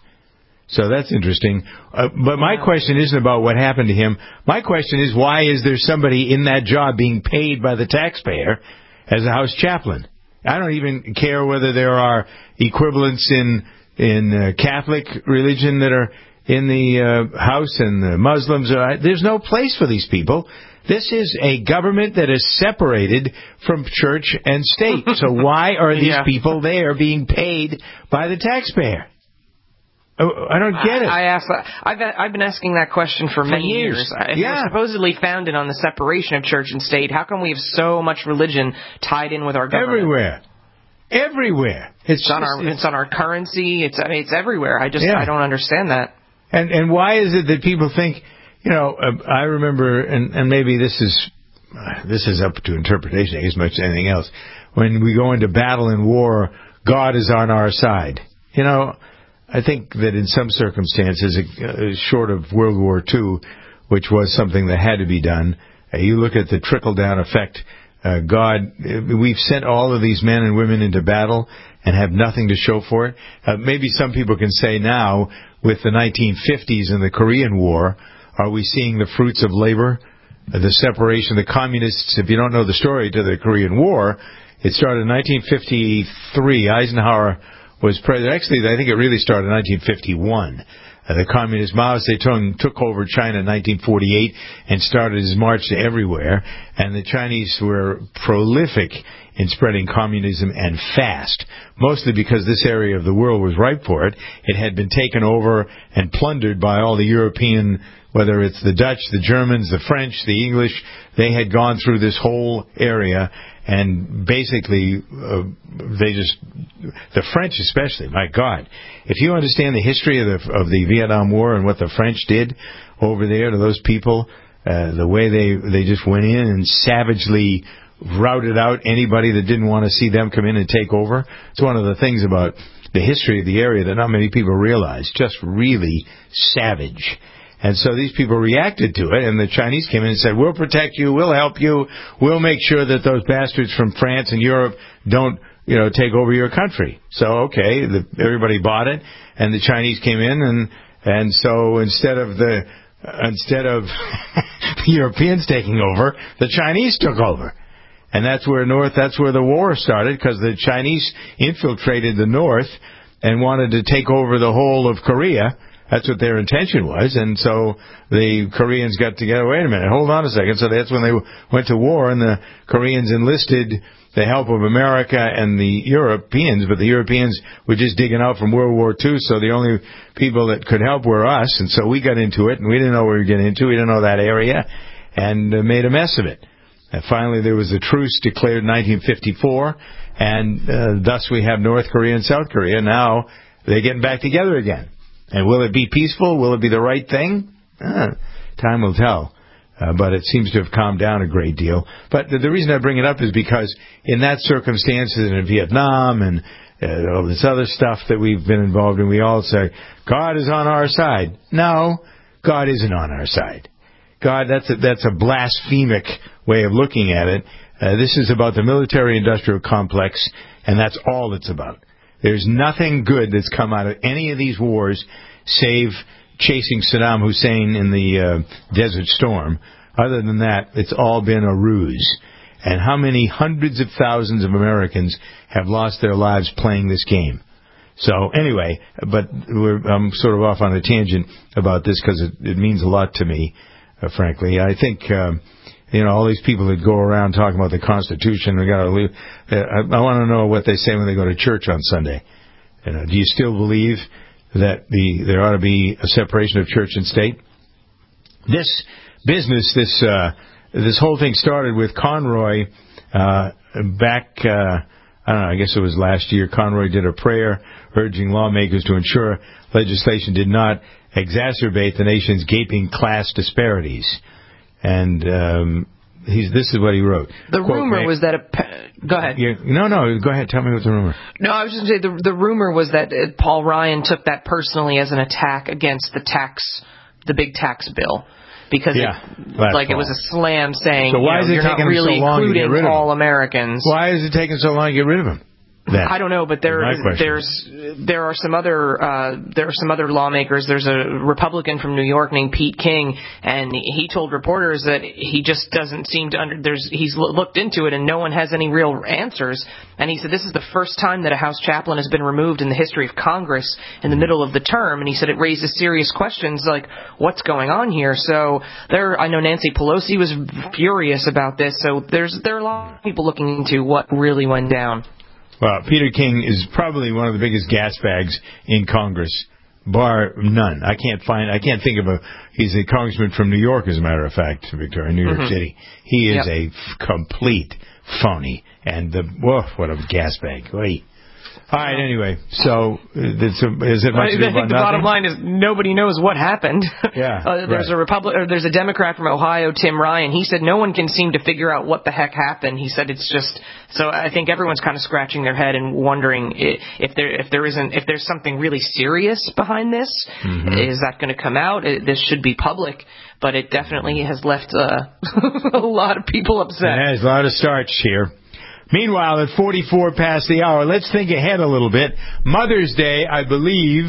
So that's interesting. Uh, but my question isn't about what happened to him. My question is, why is there somebody in that job being paid by the taxpayer as a House chaplain? I don't even care whether there are equivalents in in uh, Catholic religion that are in the uh, House and the Muslims. Are, there's no place for these people. This is a government that is separated from church and state. So why are these yeah. people there being paid by the taxpayer? I don't get it. I, I asked that. I've I've been asking that question for, for many years. years. If yeah. we're supposedly founded on the separation of church and state, how come we have so much religion tied in with our government? Everywhere, everywhere. It's, it's on our it's, it's on our currency. It's I mean it's everywhere. I just yeah. I don't understand that. And and why is it that people think? You know, uh, I remember, and, and maybe this is uh, this is up to interpretation as much as anything else. When we go into battle and war, God is on our side. You know, I think that in some circumstances, uh, short of World War Two, which was something that had to be done, uh, you look at the trickle-down effect. Uh, God, we've sent all of these men and women into battle and have nothing to show for it. Uh, maybe some people can say now, with the nineteen fifties and the Korean War, are we seeing the fruits of labor, the separation of the communists? If you don't know the story to the Korean War, it started in nineteen fifty-three. Eisenhower was president. Actually, I think it really started in nineteen fifty-one. Uh, the communist Mao Zedong took over China in nineteen forty-eight and started his march to everywhere. And the Chinese were prolific in spreading communism and fast, mostly because this area of the world was ripe for it. It had been taken over and plundered by all the European, whether it's the Dutch, the Germans, the French, the English. They had gone through this whole area, and basically uh, they just, the French especially, my God, if you understand the history of the, of the Vietnam War and what the French did over there to those people, uh, the way they, they just went in and savagely routed out anybody that didn't want to see them come in and take over. It's one of the things about the history of the area that not many people realize, just really savage. And so these people reacted to it, and the Chinese came in and said, we'll protect you, we'll help you, we'll make sure that those bastards from France and Europe don't, you know, take over your country. So, okay, the, everybody bought it, and the Chinese came in, and and so instead of the instead of the Europeans taking over, the Chinese took over. And that's where North, that's where the war started, because the Chinese infiltrated the North and wanted to take over the whole of Korea. That's what their intention was. And so the Koreans got together. Wait a minute, hold on a second. So that's when they went to war, and the Koreans enlisted the help of America and the Europeans, but the Europeans were just digging out from World War Two, so the only people that could help were us, and so we got into it, and we didn't know what we were getting into. We didn't know that area, and uh, made a mess of it. And finally, there was a truce declared in nineteen fifty-four, and uh, thus we have North Korea and South Korea. Now they're getting back together again. And will it be peaceful? Will it be the right thing? Uh, time will tell. Uh, but it seems to have calmed down a great deal. But the, the reason I bring it up is because in that circumstance, and in Vietnam and uh, all this other stuff that we've been involved in, we all say, God is on our side. No, God isn't on our side. God, that's a, that's a blasphemic way of looking at it. Uh, this is about the military-industrial complex, and that's all it's about. There's nothing good that's come out of any of these wars save chasing Saddam Hussein in the uh, Desert Storm. Other than that, it's all been a ruse. And how many hundreds of thousands of Americans have lost their lives playing this game? So anyway, but we're, I'm sort of off on a tangent about this because it, it means a lot to me, uh, frankly. I think, um, you know, all these people that go around talking about the Constitution, we got to leave. Uh, I, I want to know what they say when they go to church on Sunday. You know, do you still believe that the there ought to be a separation of church and state? This business, this uh, this whole thing started with Conroy uh, back, uh, I don't know, I guess it was last year. Conroy did a prayer urging lawmakers to ensure legislation did not exacerbate the nation's gaping class disparities. And um, he's, this is what he wrote. The Quote, rumor was that... A, go ahead. Yeah, no, no, go ahead. Tell me what the rumor. No, I was just going to say the, the rumor was that uh, Paul Ryan took that personally as an attack against the tax, the big tax bill. Because yeah, it, like fall. It was a slam saying, so why you know, is it you're taking not really so long including to get rid of all him? Americans. Why is it taking so long to get rid of him? Then? I don't know, but there there's there are some other uh, there are some other lawmakers. There's a Republican from New York named Pete King, and he told reporters that he just doesn't seem to under. There's he's looked into it, and no one has any real answers. And he said this is the first time that a House chaplain has been removed in the history of Congress in the middle of the term. And he said it raises serious questions like what's going on here. So there, I know Nancy Pelosi was furious about this. So there's there are a lot of people looking into what really went down. Well, Peter King is probably one of the biggest gas bags in Congress, bar none. I can't find, I can't think of a, he's a congressman from New York, as a matter of fact, Victoria, New York mm-hmm. City. He is yep. a f- complete phony. And the, whoa, what a gas bag. Wait. All right, anyway, so is it much I think the bottom line is nobody knows what happened. Yeah, uh, there's right. a Republic, or there's a Democrat from Ohio, Tim Ryan. He said no one can seem to figure out what the heck happened. He said it's just so. I think everyone's kind of scratching their head and wondering if there if there isn't if there's something really serious behind this. Mm-hmm. Is that going to come out? This should be public. But it definitely has left uh, a lot of people upset. There's a lot of starch here. Meanwhile, at forty-four past the hour, let's think ahead a little bit. Mother's Day, I believe,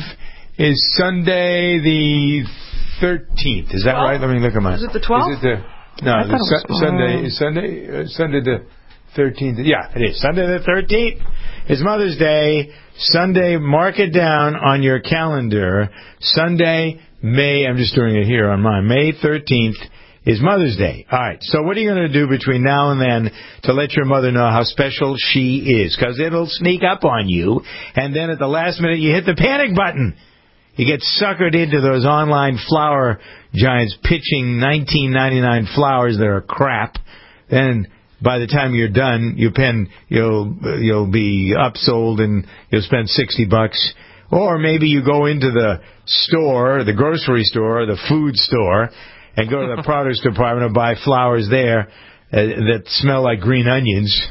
is Sunday the thirteenth. Is that twelfth? right? Let me look at mine. Is it the twelfth? Is it the, no, the su- was, Sunday, uh, Sunday, uh, Sunday the thirteenth. Yeah, it is. Sunday the thirteenth is Mother's Day. Sunday, mark it down on your calendar. Sunday, May, I'm just doing it here on mine, May thirteenth. Is Mother's Day. All right, so what are you going to do between now and then to let your mother know how special she is? Because it'll sneak up on you, and then at the last minute you hit the panic button. You get suckered into those online flower giants pitching nineteen ninety-nine flowers that are crap. Then by the time you're done, you pen, you'll you'll be upsold and you'll spend sixty bucks. Or maybe you go into the store, the grocery store, the food store, and go to the produce department and buy flowers there uh, that smell like green onions.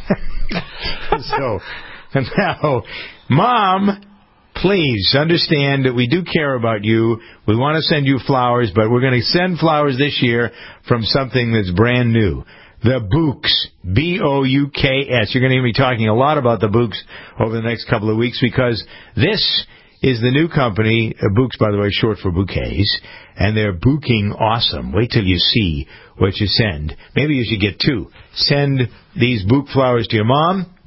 So, now, Mom, please understand that we do care about you. We want to send you flowers, but we're going to send flowers this year from something that's brand new. The Bouqs, B O U K S. You're going to hear me talking a lot about the Bouqs over the next couple of weeks because this is the new company. uh, Bouqs, by the way, short for bouquets, and they're bouquing awesome. Wait till you see what you send. Maybe you should get two. Send these bouquet flowers to your mom,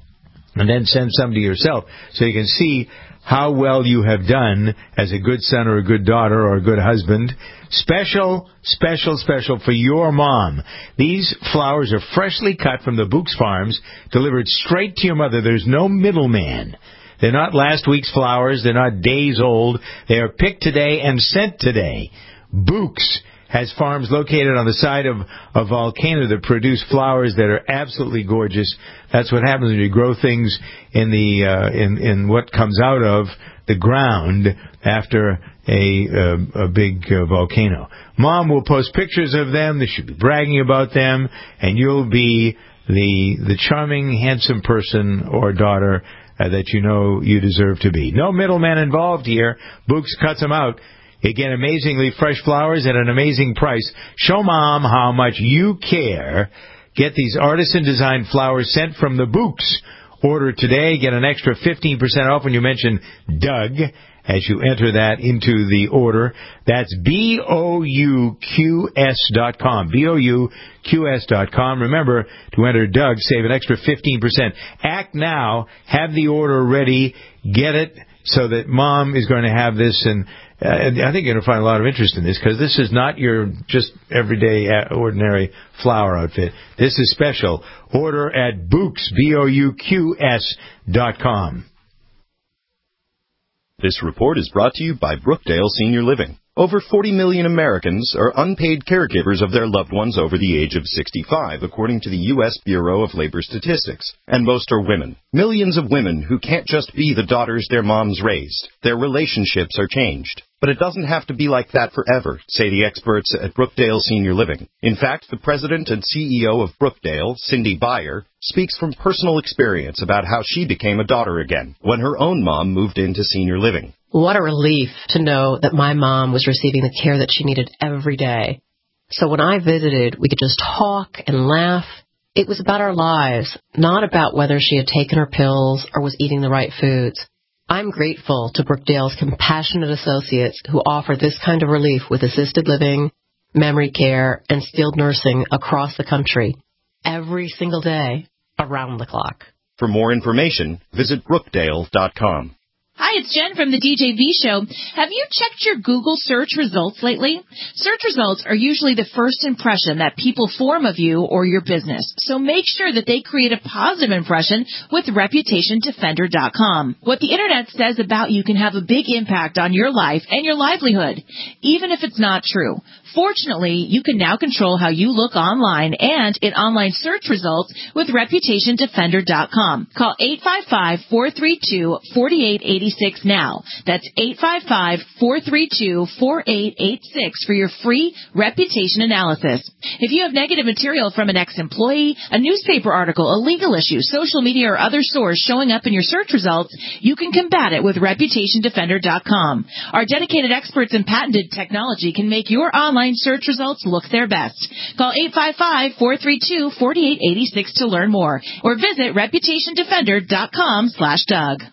and then send some to yourself so you can see how well you have done as a good son or a good daughter or a good husband. Special, special, special for your mom. These flowers are freshly cut from the Books Farms, delivered straight to your mother. There's no middleman. They're not last week's flowers. They're not days old. They are picked today and sent today. Books has farms located on the side of a volcano that produce flowers that are absolutely gorgeous. That's what happens when you grow things in the uh, in in what comes out of the ground after a uh, a big uh, volcano. Mom will post pictures of them. They should be bragging about them, and you'll be the the charming, handsome person or daughter uh, that you know you deserve to be. No middleman involved here. Books cuts them out. Again, amazingly fresh flowers at an amazing price. Show Mom how much you care. Get these artisan-designed flowers sent from the Books. Order today. Get an extra fifteen percent off when you mention Doug as you enter that into the order. That's B O U Q S dot com. B O U Q S dot com. Remember, to enter Doug, save an extra fifteen percent. Act now. Have the order ready. Get it so that Mom is going to have this, and uh, I think you're going to find a lot of interest in this, because this is not your just everyday, ordinary flower outfit. This is special. Order at Books, B O U Q S dot com. This report is brought to you by Brookdale Senior Living. Over forty million Americans are unpaid caregivers of their loved ones over the age of sixty-five, according to the U S Bureau of Labor Statistics, and most are women. Millions of women who can't just be the daughters their moms raised. Their relationships are changed. But it doesn't have to be like that forever, say the experts at Brookdale Senior Living. In fact, the president and C E O of Brookdale, Cindy Byer, speaks from personal experience about how she became a daughter again when her own mom moved into senior living. What a relief to know that my mom was receiving the care that she needed every day. So when I visited, we could just talk and laugh. It was about our lives, not about whether she had taken her pills or was eating the right foods. I'm grateful to Brookdale's compassionate associates who offer this kind of relief with assisted living, memory care, and skilled nursing across the country, every single day, around the clock. For more information, visit Brookdale dot com. Hi, it's Jen from the D J V Show. Have you checked your Google search results lately? Search results are usually the first impression that people form of you or your business, so make sure that they create a positive impression with Reputation Defender dot com. What the Internet says about you can have a big impact on your life and your livelihood, even if it's not true. Fortunately, you can now control how you look online and in online search results with Reputation Defender dot com. Call eight five five, four three two, four eight eight six now. That's eight five five, four three two, four eight eight six for your free reputation analysis. If you have negative material from an ex-employee, a newspaper article, a legal issue, social media, or other source showing up in your search results, you can combat it with Reputation Defender dot com. Our dedicated experts in patented technology can make your online search results look their best. Call eight five five, four three two, four eight eight six to learn more, or visit Reputation Defender dot com slash Doug.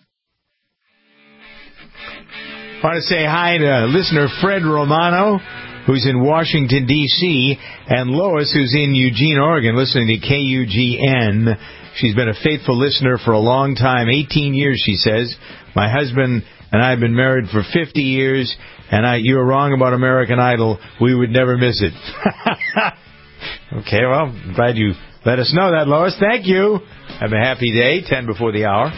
I want to say hi to listener Fred Romano, who's in Washington, D C, and Lois, who's in Eugene, Oregon, listening to K U G N. She's been a faithful listener for a long time, eighteen years, she says. My husband and I have been married for fifty years, and I, you were wrong about American Idol. We would never miss it. Okay, well, I'm glad you let us know that, Lois. Thank you. Have a happy day, ten before the hour.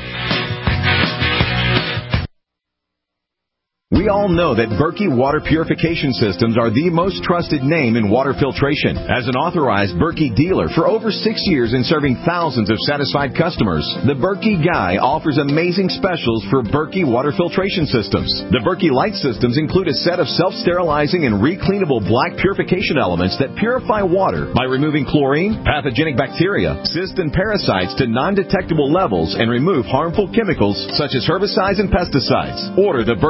We all know that Berkey Water Purification Systems are the most trusted name in water filtration. As an authorized Berkey dealer for over six years and serving thousands of satisfied customers, the Berkey Guy offers amazing specials for Berkey Water Filtration Systems. The Berkey Light Systems include a set of self-sterilizing and recleanable black purification elements that purify water by removing chlorine, pathogenic bacteria, cysts, and parasites to non-detectable levels and remove harmful chemicals such as herbicides and pesticides. Order the Berkey Light Systems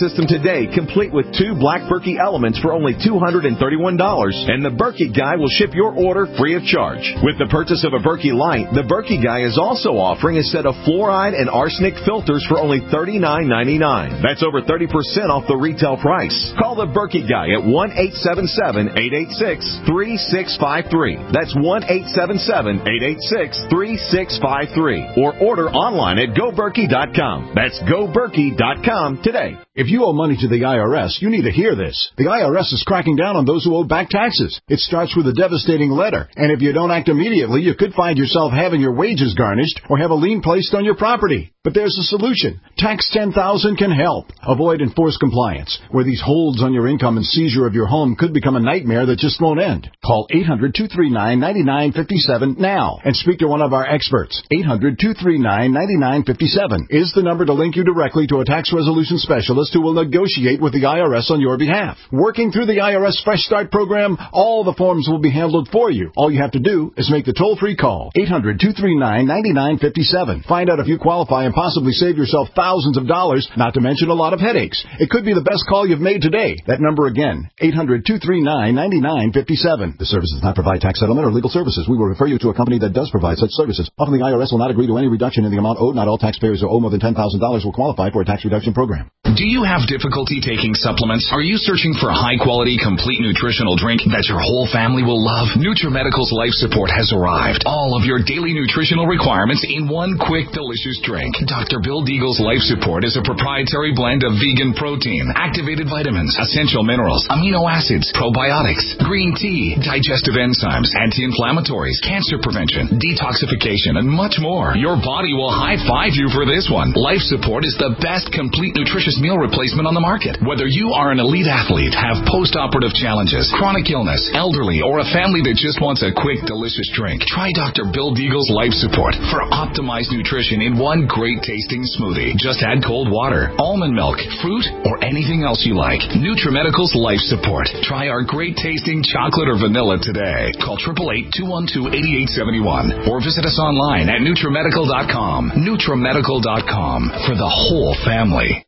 system today, complete with two Black Berkey elements for only two hundred thirty-one dollars, and the Berkey Guy will ship your order free of charge. With the purchase of a Berkey Light, the Berkey Guy is also offering a set of fluoride and arsenic filters for only thirty-nine ninety-nine. That's over thirty percent off the retail price. Call the Berkey Guy at one eight seven seven, eight eight six, three six five three. That's one eight seven seven, eight eight six, three six five three. Or order online at go berkey dot com. That's go berkey dot com today. If you owe money to the I R S, you need to hear this. The I R S is cracking down on those who owe back taxes. It starts with a devastating letter, and if you don't act immediately, you could find yourself having your wages garnished or have a lien placed on your property. But there's a solution. Tax ten thousand can help. Avoid enforced compliance, where these holds on your income and seizure of your home could become a nightmare that just won't end. Call eight hundred, two three nine, nine nine five seven now and speak to one of our experts. eight hundred, two three nine, nine nine five seven is the number to link you directly to a tax resolution specialist who will negotiate with the I R S on your behalf. Working through the I R S Fresh Start program, all the forms will be handled for you. All you have to do is make the toll-free call. eight hundred, two three nine, nine nine five seven. Find out if you qualify and possibly save yourself thousands of dollars, not to mention a lot of headaches. It could be the best call you've made today. That number again, eight hundred, two three nine, nine nine five seven. The service does not provide tax settlement or legal services. We will refer you to a company that does provide such services. Often the I R S will not agree to any reduction in the amount owed. Not all taxpayers who owe more than ten thousand dollars will qualify for a tax reduction program. Do you have difficulty taking supplements? Are you searching for a high-quality, complete nutritional drink that your whole family will love? NutriMedical's Life Support has arrived. All of your daily nutritional requirements in one quick, delicious drink. Doctor Bill Deagle's Life Support is a proprietary blend of vegan protein, activated vitamins, essential minerals, amino acids, probiotics, green tea, digestive enzymes, anti-inflammatories, cancer prevention, detoxification, and much more. Your body will high-five you for this one. Life Support is the best complete nutritious meal replacement on the market. Whether you are an elite athlete, have post-operative challenges, chronic illness, elderly, or a family that just wants a quick, delicious drink, try Doctor Bill Deagle's Life Support for optimized nutrition in one great tasting smoothie. Just add cold water, almond milk, fruit, or anything else you like. NutriMedical's Life Support. Try our great tasting chocolate or vanilla today. Call eight eight eight, two one two, eight eight seven one or visit us online at NutriMedical dot com. NutriMedical dot com for the whole family.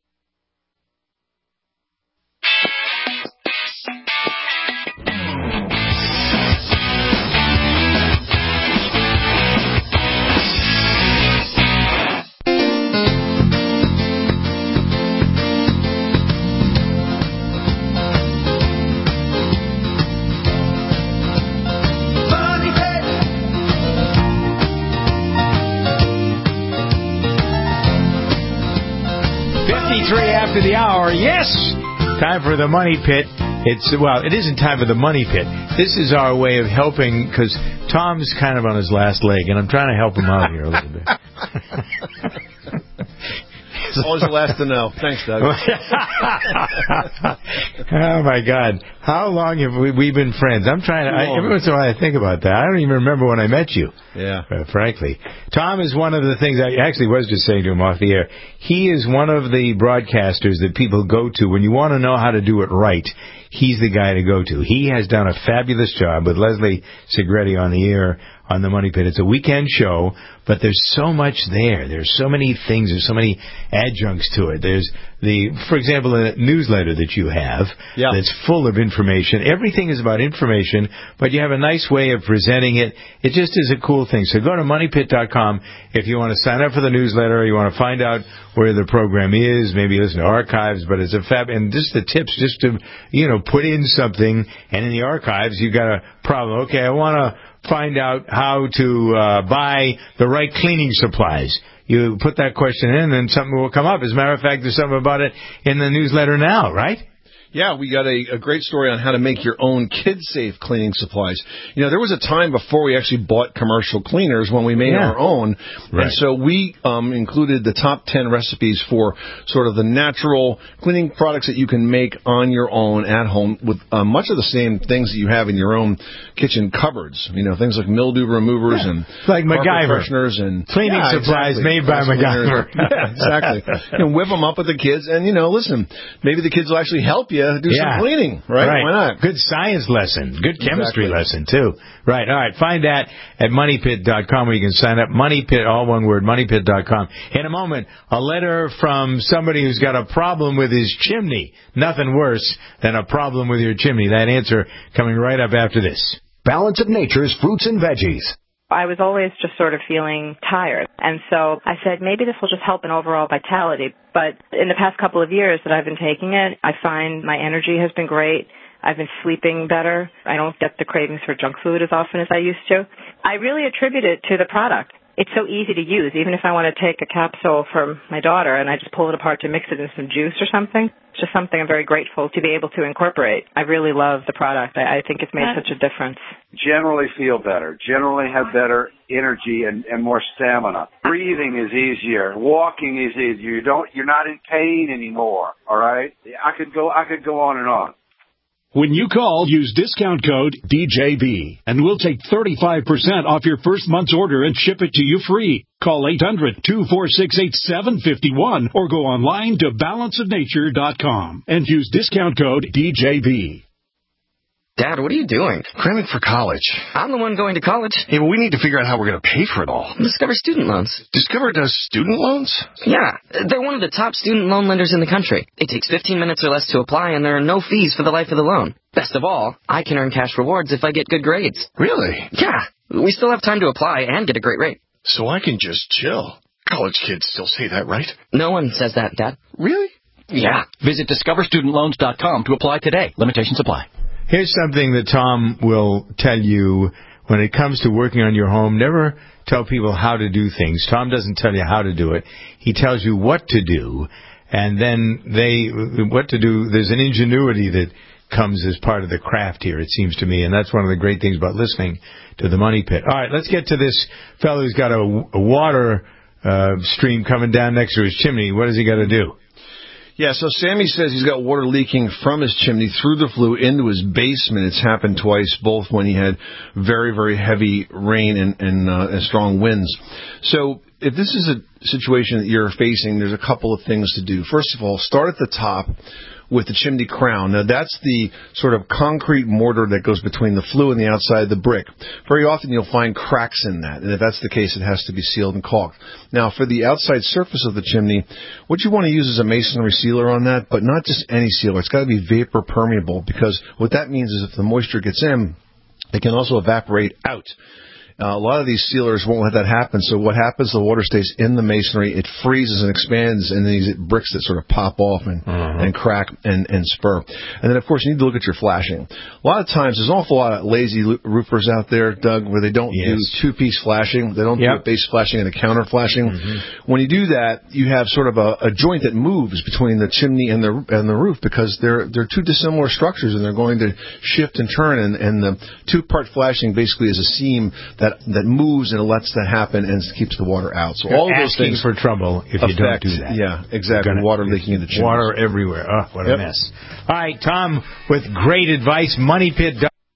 After the hour, yes! Time for the Money Pit. It's, well, it isn't time for the Money Pit. This is our way of helping, because Tom's kind of on his last leg, and I'm trying to help him out here a little bit. Always the last to know. Thanks, Doug. Oh, my God. How long have we, we been friends? I'm trying to... I, every once in a while I think about that. I don't even remember when I met you. Yeah. Uh, frankly. Tom is one of the things... I actually was just saying to him off the air. He is one of the broadcasters that people go to when you want to know how to do it right. He's the guy to go to. He has done a fabulous job with Leslie Segretti on the air on the Money Pit. It's a weekend show, but there's so much there. There's so many things. There's so many adjuncts to it. There's the, for example, a newsletter that you have yeah. that's full of information. Everything is about information, but you have a nice way of presenting it. It just is a cool thing. So go to money pit dot com if you want to sign up for the newsletter, you want to find out where the program is, maybe listen to archives, but it's a fab, and just the tips, just to, you know, put in something, and in the archives you got a problem. Okay, I want to find out how to uh, buy the right cleaning supplies. You put that question in, and something will come up. As a matter of fact, there's something about it in the newsletter now, right? Yeah, we got a, a great story on how to make your own kid-safe cleaning supplies. You know, there was a time before we actually bought commercial cleaners when we made yeah. our own. Right. And so we um, included the top ten recipes for sort of the natural cleaning products that you can make on your own at home with uh, much of the same things that you have in your own kitchen cupboards. You know, things like mildew removers yeah. and like MacGyver fresheners and cleaning yeah, supplies exactly. made by MacGyver. Yeah, exactly. You know, whip them up with the kids, and you know, listen, maybe the kids will actually help you you do Yeah. some cleaning, right? right? Why not? Good science lesson. Good chemistry Exactly. lesson, too. Right. All right. Find that at money pit dot com where you can sign up. Money Pit, all one word, money pit dot com. In a moment, a letter from somebody who's got a problem with his chimney. Nothing worse than a problem with your chimney. That answer coming right up after this. Balance of Nature's fruits and veggies. I was always just sort of feeling tired. And so I said, maybe this will just help in overall vitality. But in the past couple of years that I've been taking it, I find my energy has been great. I've been sleeping better. I don't get the cravings for junk food as often as I used to. I really attribute it to the product. It's so easy to use. Even if I want to take a capsule for my daughter and I just pull it apart to mix it in some juice or something, it's just something I'm very grateful to be able to incorporate. I really love the product. I, I think it's made such a difference. Generally feel better. Generally have better energy and, and more stamina. Breathing is easier. Walking is easier. You don't, you're not in pain anymore. All right? I could go, I could go on and on. When you call, use discount code D J B, and we'll take thirty-five percent off your first month's order and ship it to you free. Call eight hundred, two four six, eight seven five one or go online to balance of nature dot com and use discount code D J B. Dad, what are you doing? Cramming for college. I'm the one going to college. Hey, well, we need to figure out how we're going to pay for it all. Discover Student Loans. Discover does student loans? Yeah, they're one of the top student loan lenders in the country. It takes fifteen minutes or less to apply, and there are no fees for the life of the loan. Best of all, I can earn cash rewards if I get good grades. Really? Yeah, we still have time to apply and get a great rate. So I can just chill. College kids still say that, right? No one says that, Dad. Really? Yeah. Visit discover student loans dot com to apply today. Limitations apply. Here's something that Tom will tell you when it comes to working on your home. Never tell people how to do things. Tom doesn't tell you how to do it. He tells you what to do, and then they what to do. There's an ingenuity that comes as part of the craft here, it seems to me, and that's one of the great things about listening to the Money Pit. All right, let's get to this fellow who's got a, a water uh, stream coming down next to his chimney. What does he got to do? Yeah, so Sammy says he's got water leaking from his chimney through the flue into his basement. It's happened twice, both when he had very, very heavy rain and, and, uh, and strong winds. So if this is a situation that you're facing, there's a couple of things to do. First of all, start at the top with the chimney crown. Now, that's the sort of concrete mortar that goes between the flue and the outside of the brick. Very often you'll find cracks in that, and if that's the case, it has to be sealed and caulked. Now, for the outside surface of the chimney, what you want to use is a masonry sealer on that, but not just any sealer. It's got to be vapor permeable, because what that means is if the moisture gets in, it can also evaporate out. Uh, a lot of these sealers won't let that happen, so what happens, the water stays in the masonry, it freezes and expands in these bricks that sort of pop off and, uh-huh. and crack and, and spur. And then, of course, you need to look at your flashing. A lot of times, there's an awful lot of lazy roofers out there, Doug, where they don't yes. do two-piece flashing. They don't yep. do a base flashing and a counter flashing. Mm-hmm. When you do that, you have sort of a, a joint that moves between the chimney and the and the roof, because they're they're two dissimilar structures, and they're going to shift and turn, and, and the two-part flashing basically is a seam that That, that moves and lets that happen and keeps the water out. So You're all of those asking things for trouble if affect, you don't do that. Yeah, exactly. Gonna, water leaking in the chimney. Water everywhere. Oh, what yep. a mess. All right, Tom, with great advice, Money Pit.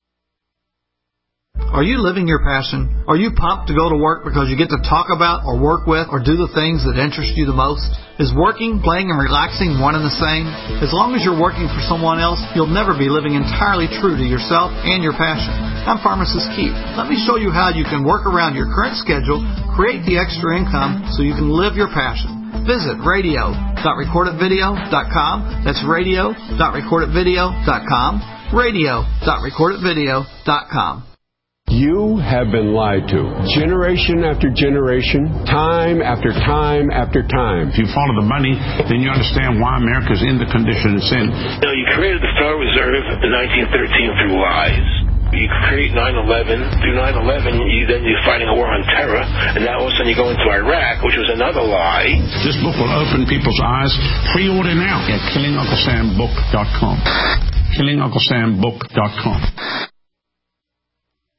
Are you living your passion? Are you pumped to go to work because you get to talk about or work with or do the things that interest you the most? Is working, playing, and relaxing one and the same? As long as you're working for someone else, you'll never be living entirely true to yourself and your passion. I'm Pharmacist Keith. Let me show you how you can work around your current schedule, create the extra income so you can live your passion. Visit radio dot record it video dot com. That's radio dot record it video dot com. radio dot record it video dot com. You have been lied to. Generation after generation, time after time after time. If you follow the money, then you understand why America's in the condition it's in. You know, you created the Federal Reserve in nineteen thirteen through lies. You create nine eleven. Through nine eleven, you, then you're fighting a war on terror, and now all of a sudden you go into Iraq, which was another lie. This book will open people's eyes. Pre-order now at killing uncle sam book dot com. killing uncle sam book dot com.